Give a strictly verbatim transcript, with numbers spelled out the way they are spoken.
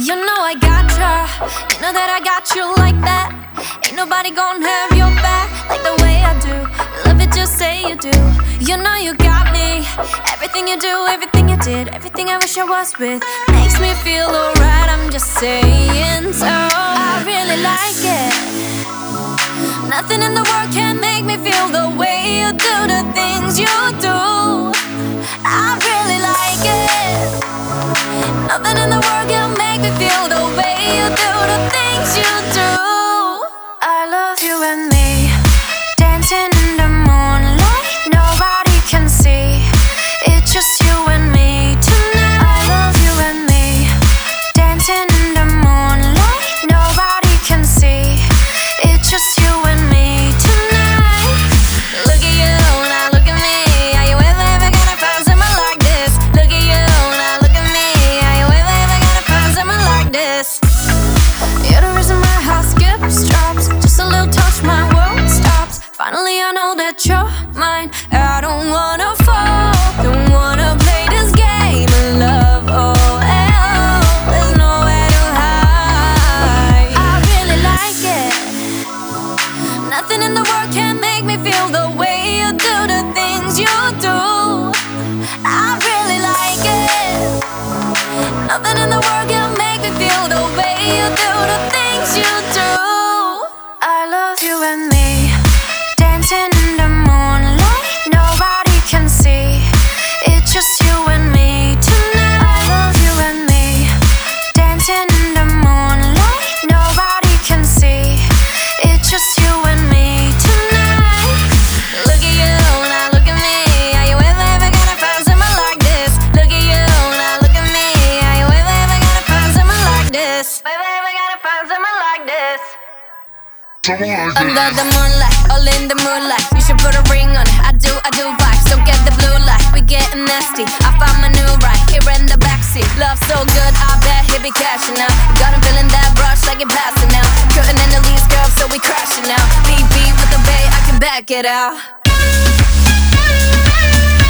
You know I gotcha, you know that I got you like that. Ain't nobody gonna have your back like the way I do. You love it, just say you do. You know you got me. Everything you do, everything you did, everything I wish I was with makes me feel alright, I'm just saying so. I really like it. Nothing in the world can make me feel the way you do the things you do. I really like it. Nothing in the world can make me feel the way you do the things you do. I love you and me, dancing in the moonlight, nobody can see. It's just you and me tonight. I love you and me, dancing in the moonlight, nobody can see. It's just you and me tonight. Look at you, now look at me. Are you ever, ever gonna find someone like this? Look at you, now look at me. Are you ever, ever gonna find someone like this? You're the reason my heart skips, drops. Just a little touch, my world stops. Finally I know that you're mine. I don't wanna fall, don't wanna play this game of love. Oh, hell, there's nowhere to hide. I really like it. Nothing in the world can make me feel the way you do the things you do. I really like it. Nothing in the world can make me feel the way you do the things you do. I love you and me, dancing in the moonlight, nobody can see. It's just you and me tonight. I love you and me, dancing in the moonlight, nobody can see. It's just you and me tonight. Look at you, now look at me. Are you ever, ever gonna find someone like this? Look at you, now look at me. Are you ever, ever gonna find someone like this? Ever, ever gonna find someone like this? Under the moonlight, all in the moonlight, we should put a ring on it. I do, I do vibes, don't get the blue light. We getting nasty, I found my new ride here in the backseat. Love so good, I bet he'll be cashing out. Got him feeling that brush like it passing out. Curtain in the leaves, girl, so we crashing out. Beat beat with the bay, I can back it out.